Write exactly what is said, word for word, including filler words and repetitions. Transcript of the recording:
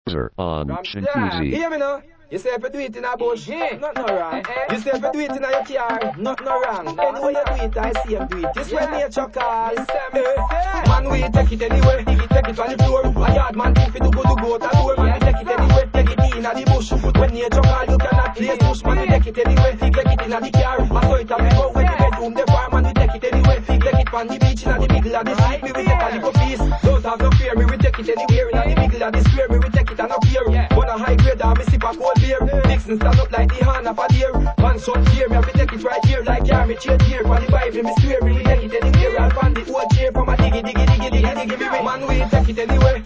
on Shinkuzi. Hear me now? You say if you do it in a bush, not no wrong. You say if you do it in a your car, not no wrong. Anyway you do it, I see him do it. This when nature calls. Man, we take it anyway. Take it, take it on the floor. A yard man, if you do go to go to door, man, we take it anyway. Take it in a the bush. When nature calls, you cannot place push. Man, we take it anyway. Take it in a the car. I saw it on the go when the bedroom, the farm, man, we take it anyway. Take it on the beach, in a the middle of the street. Me we take a little piece. Don't have no fear. Me we take it anywhere. In a the middle of the square. Me we take it and up here. Wanna high grade, and me sip a cold beer. Dixon stand up like the hand of a deer. Man shot here, me have to take it right here. Like yeah, me chair here. For the Bible, me swear. Me we take it anywhere. I'll find the old chair from a diggy, diggy, diggy, diggy, diggy. Me man, we take it anyway.